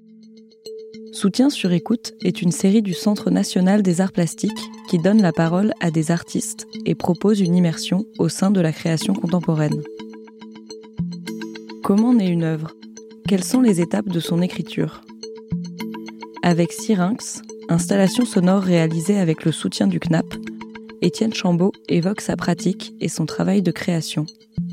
Soutien sur écoute est une série du Centre national des arts plastiques qui donne la parole à des artistes et propose une immersion au sein de la création contemporaine. Comment naît une œuvre ? Quelles sont les étapes de son écriture ? Avec Syrinx, installation sonore réalisée avec le soutien du CNAP, Étienne Chambaud évoque sa pratique et son travail de création.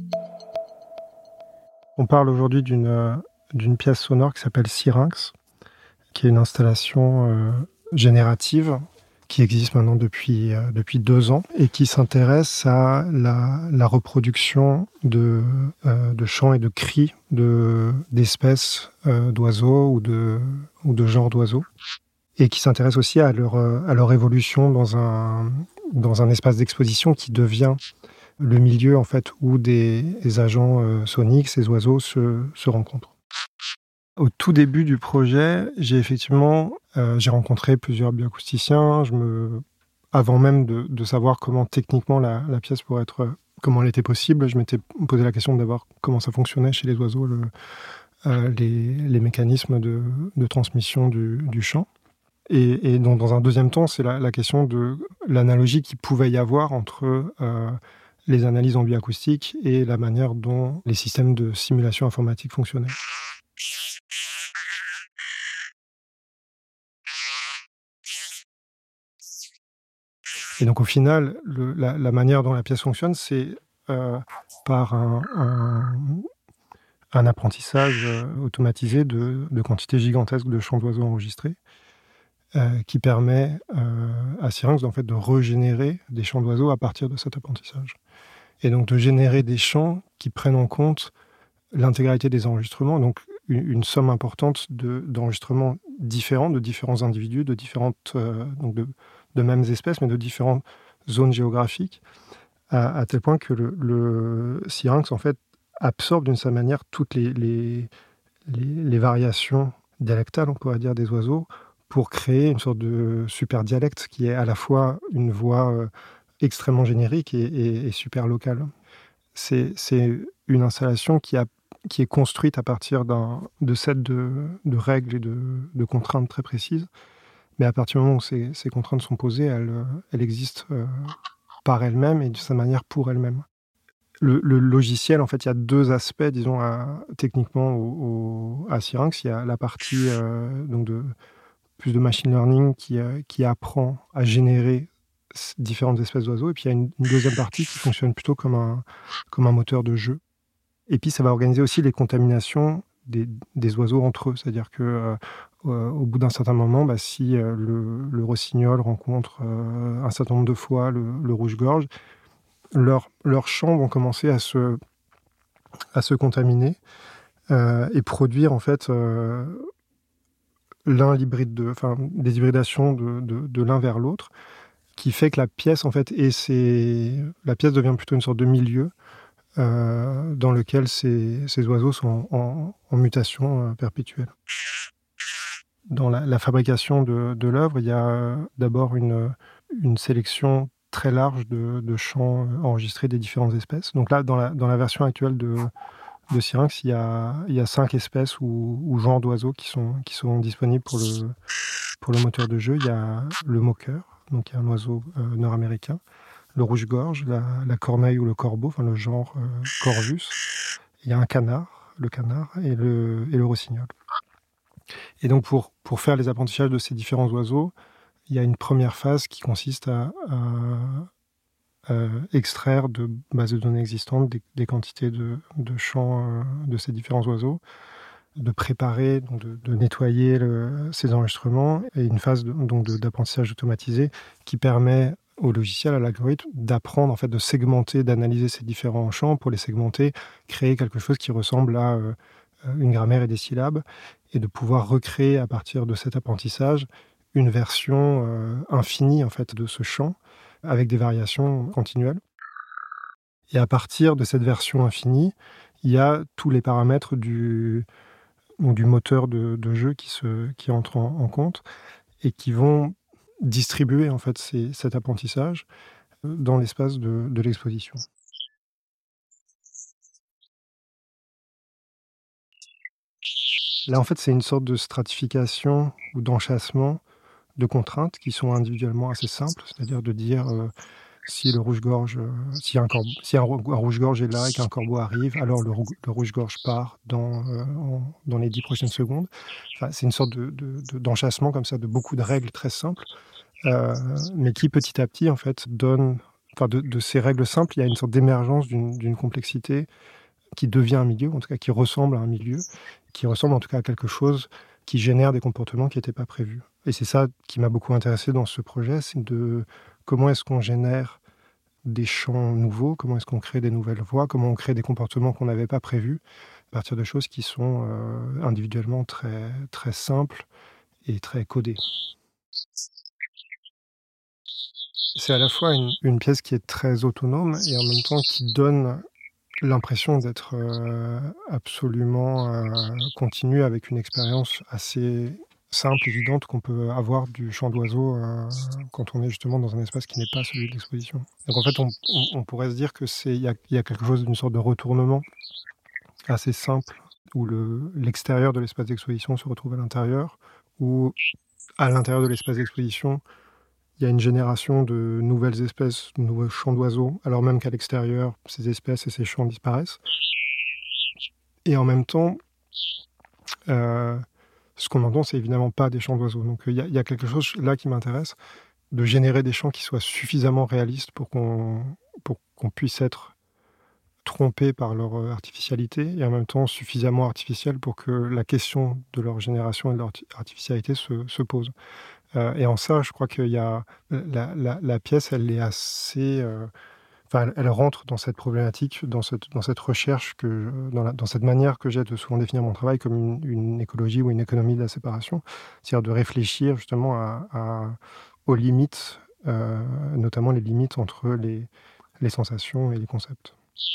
On parle aujourd'hui d'une pièce sonore qui s'appelle Syrinx, qui est une installation générative qui existe maintenant depuis 2 ans et qui s'intéresse à la reproduction de chants et de cris d'espèces d'oiseaux ou de genres d'oiseaux, et qui s'intéresse aussi à leur évolution dans un espace d'exposition qui devient le milieu en fait où des agents soniques, ces oiseaux, se rencontrent. Au tout début du projet, j'ai rencontré plusieurs bioacousticiens. Avant même de savoir comment techniquement la pièce comment elle était possible, je m'étais posé la question d'abord comment ça fonctionnait chez les oiseaux, les mécanismes de transmission du chant. Et donc, dans un deuxième temps, c'est la question de l'analogie qu'il pouvait y avoir entre les analyses en bioacoustique et la manière dont les systèmes de simulation informatique fonctionnaient. Et donc au final, la manière dont la pièce fonctionne, c'est par un apprentissage automatisé de quantités gigantesques de chants d'oiseaux enregistrés, qui permet à Syrinx en fait, de régénérer des chants d'oiseaux à partir de cet apprentissage. Et donc de générer des chants qui prennent en compte l'intégralité des enregistrements, donc une somme importante d'enregistrements différents, de différents individus, de différentes de mêmes espèces, mais de différentes zones géographiques, à tel point que le Syrinx, en fait, absorbe d'une certaine manière toutes les variations dialectales, on pourrait dire, des oiseaux, pour créer une sorte de super dialecte qui est à la fois une voix extrêmement générique et super locale. C'est une installation qui est construite à partir de sets de règles et de contraintes très précises. Mais à partir du moment où ces contraintes sont posées, elles existent par elles-mêmes et de sa manière pour elles-mêmes. Le logiciel, en fait, il y a 2 aspects, disons, techniquement à Syrinx. Il y a la partie plus de machine learning qui apprend à générer différentes espèces d'oiseaux. Et puis il y a une deuxième partie qui fonctionne plutôt comme un moteur de jeu. Et puis ça va organiser aussi les contaminations des oiseaux entre eux. C'est-à-dire que au bout d'un certain moment, si le rossignol rencontre un certain nombre de fois le rouge-gorge, leurs chants vont commencer à se contaminer et produire en fait des hybridations de l'un vers l'autre, qui fait que la pièce en fait la pièce devient plutôt une sorte de milieu dans lequel ces oiseaux sont en mutation perpétuelle. Dans la fabrication de l'œuvre, il y a d'abord une sélection très large de chants enregistrés des différentes espèces. Donc là, dans la version actuelle de Syrinx, il y a 5 espèces ou genres d'oiseaux qui sont disponibles pour le moteur de jeu. Il y a le moqueur, donc il y a un oiseau nord-américain, le rouge-gorge, la corneille ou le corbeau, enfin le genre Corvus. Il y a un canard, le canard, et le rossignol. Et donc pour faire les apprentissages de ces différents oiseaux, il y a une première phase qui consiste à extraire de bases de données existantes des quantités de chants de ces différents oiseaux, de préparer, donc de nettoyer ces enregistrements, et une phase d'apprentissage automatisé qui permet au logiciel, à l'algorithme, d'apprendre, en fait, de segmenter, d'analyser ces différents champs pour les segmenter, créer quelque chose qui ressemble à une grammaire et des syllabes, et de pouvoir recréer à partir de cet apprentissage une version infinie en fait, de ce champ, avec des variations continuelles. Et à partir de cette version infinie, il y a tous les paramètres du moteur de jeu qui entrent en compte et qui vont distribuer en fait cet apprentissage dans l'espace de l'exposition. Là, en fait, c'est une sorte de stratification ou d'enchâssement de contraintes qui sont individuellement assez simples, c'est-à-dire de dire si le rouge-gorge, si un rouge-gorge est là et qu'un corbeau arrive, alors le rouge-gorge part dans les 10 prochaines secondes. Enfin, c'est une sorte d'enchâssement comme ça, de beaucoup de règles très simples, mais qui petit à petit, en fait, de ces règles simples, il y a une sorte d'émergence d'une complexité qui devient un milieu, en tout cas qui ressemble à un milieu, qui ressemble en tout cas à quelque chose qui génère des comportements qui n'étaient pas prévus. Et c'est ça qui m'a beaucoup intéressé dans ce projet, c'est de comment est-ce qu'on génère des champs nouveaux, comment est-ce qu'on crée des nouvelles voies, comment on crée des comportements qu'on n'avait pas prévus, à partir de choses qui sont individuellement très, très simples et très codées. C'est à la fois une pièce qui est très autonome et en même temps qui donne l'impression d'être absolument continue avec une expérience assez simple, évidente qu'on peut avoir du chant d'oiseau quand on est justement dans un espace qui n'est pas celui de l'exposition. Donc en fait, on pourrait se dire que il y a quelque chose d'une sorte de retournement assez simple où l'extérieur de l'espace d'exposition se retrouve à l'intérieur, ou à l'intérieur de l'espace d'exposition, il y a une génération de nouvelles espèces, de nouveaux chants d'oiseaux, alors même qu'à l'extérieur, ces espèces et ces chants disparaissent. Et en même temps, ce qu'on entend, c'est évidemment pas des chants d'oiseaux. Donc il y a quelque chose là qui m'intéresse, de générer des chants qui soient suffisamment réalistes pour qu'on puisse être trompé par leur artificialité, et en même temps suffisamment artificielle pour que la question de leur génération et de leur artificialité se pose. Et en ça, je crois qu'il y a la pièce, elle est assez... elle rentre dans cette problématique, dans cette recherche, dans cette manière que j'ai de souvent définir mon travail comme une écologie ou une économie de la séparation, c'est-à-dire de réfléchir justement aux limites, notamment les limites entre les sensations et les concepts.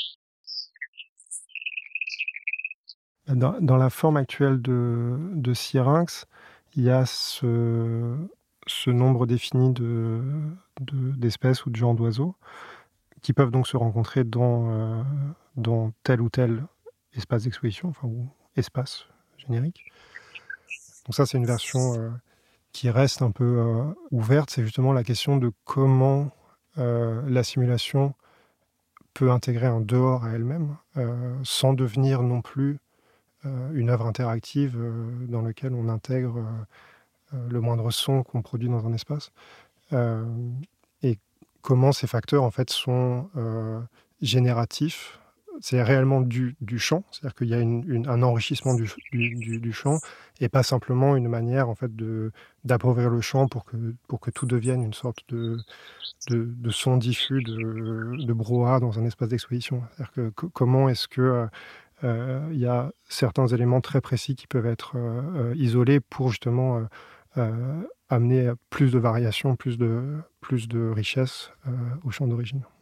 Dans la forme actuelle de Syrinx, il y a ce nombre défini d'espèces ou de genres d'oiseaux qui peuvent donc se rencontrer dans tel ou tel espace d'exposition, ou espace générique. Donc ça, c'est une version qui reste un peu ouverte. C'est justement la question de comment la simulation peut intégrer un dehors à elle-même, sans devenir non plus une œuvre interactive dans laquelle on intègre le moindre son qu'on produit dans un espace. Et comment ces facteurs en fait sont génératifs. C'est réellement du chant, c'est-à-dire qu'il y a un enrichissement du chant et pas simplement une manière en fait d'appauvrir le chant pour que tout devienne une sorte de son diffus, de brouhaha dans un espace d'exposition. C'est-à-dire que comment est-ce que il y a certains éléments très précis qui peuvent être isolés pour justement amener plus de variation, plus de richesse au champ d'origine.